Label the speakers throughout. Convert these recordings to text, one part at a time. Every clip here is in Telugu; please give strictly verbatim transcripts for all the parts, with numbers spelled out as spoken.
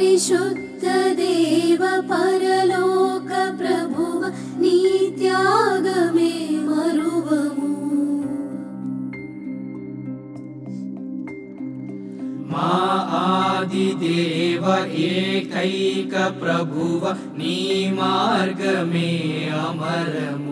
Speaker 1: పరిశుద్ధ దేవ పరలోక ప్రభువ నీ త్యాగమే మరువము.
Speaker 2: మా ఆది దేవ ఏకైక ప్రభువ నీ మార్గమే అమరము.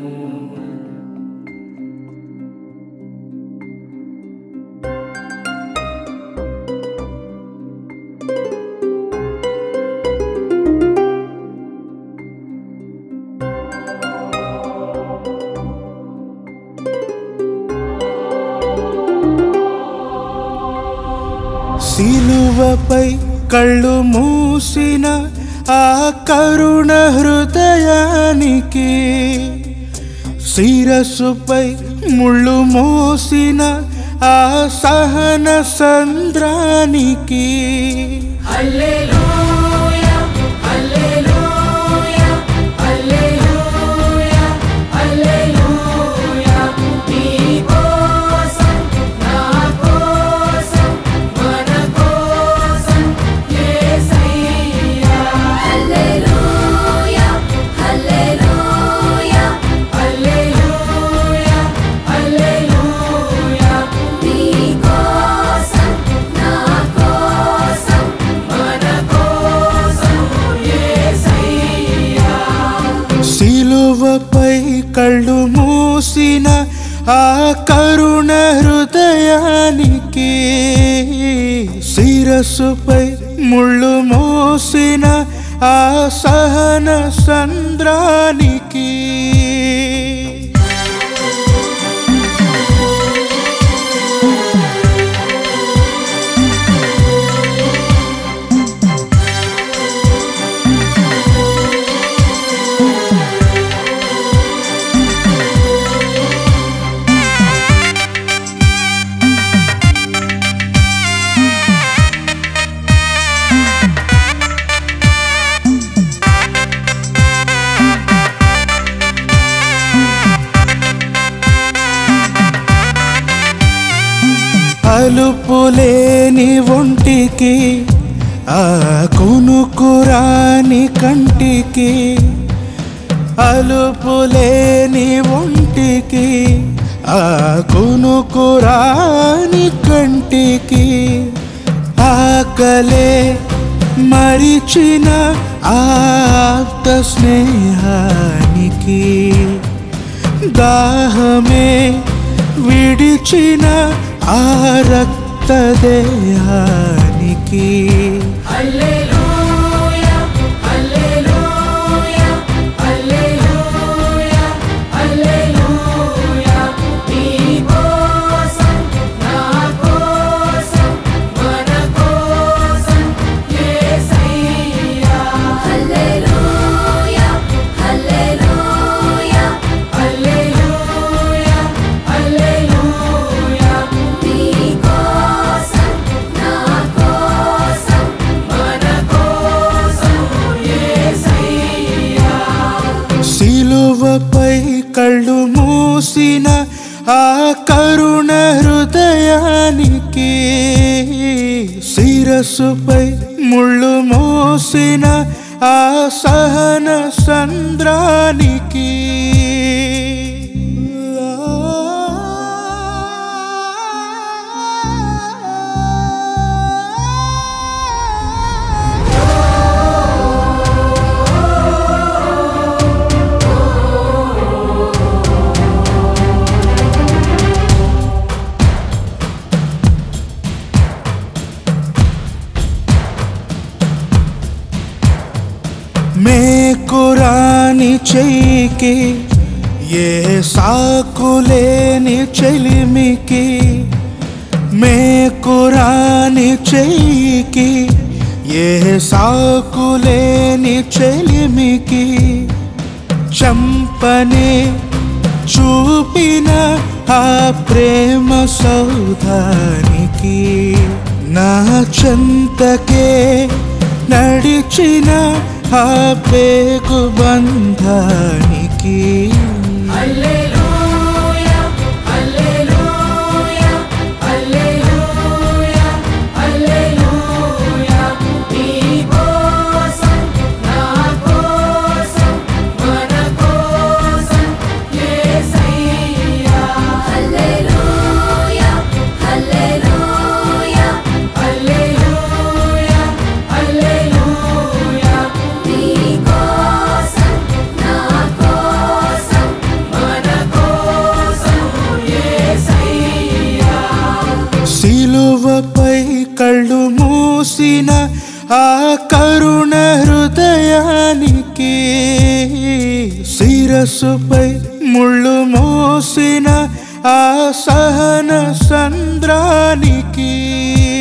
Speaker 3: సిలువపై కళ్ళు మూసిన ఆ కరుణ హృదయానికి, శిరస్సుపై ముళ్ళు మోసిన ఆ సహన సంద్రానికి,
Speaker 2: హల్లెలూయా హల్లెలూయా హల్లెలూయా హల్లెలూయా నీ కోసం నా కోసం మన కోసం యేసయ్యా.
Speaker 1: హల్లెలూయా హల్లెలూయా
Speaker 2: హల్లెలూయా హల్లెలూయా
Speaker 1: నీ కోసం నా కోసం
Speaker 2: మన కోసం యేసయ్యా.
Speaker 3: సిలువపై కళ్ళు మూసిన ఆ కరుణ హృదయానికి, శిరస్సుపై ముళ్ళు మోసిన ఆ సహన సంద్రానికి, అలుపులేని ఒంటికి ఆ కునుకురాని కంటికి, అలుపులేని ఒంటికి ఆ కునుకురాని కంటికి, ఆకలే మరిచిన ఆప్త స్నేహానికి, దాహమే విడిచిన ఆ రక్త దేహానికి,
Speaker 2: హల్లెలూయా హల్లెలూయా హల్లెలూయా హల్లెలూయా నీ కోసం నా కోసం మన కోసం యేసయ్యా.
Speaker 1: హల్లెలూయా హల్లెలూయా
Speaker 2: హల్లెలూయా హల్లెలూయా
Speaker 1: నీ కోసం నా కోసం
Speaker 2: మన కోసం యేసయ్యా.
Speaker 3: సిలువపై కళ్ళు మూసిన ఆ కరుణ హృదయానికి, శిరస్సుపై ముళ్ళు మోసిన ఆ సహన సంద్రానికి, మేకురాని చెయ్యికి ఏ సాకులేని చెలిమికి, మేకురాని చెయ్యికి ఏ సాకులేని చెలిమికి, చంపనే చూపిన ఆ ప్రేమ సౌధానికి, నా చెంతకే నడిచిన ఆ పేగు బంధానికి,
Speaker 2: హల్లెలూయా హల్లెలూయా హల్లెలూయా హల్లెలూయా నీ కోసం
Speaker 3: ఆ కరుణ హృదయానికి శిరస్సుపై ముళ్ళు మోసిన ఆ సహన సంద్రానికి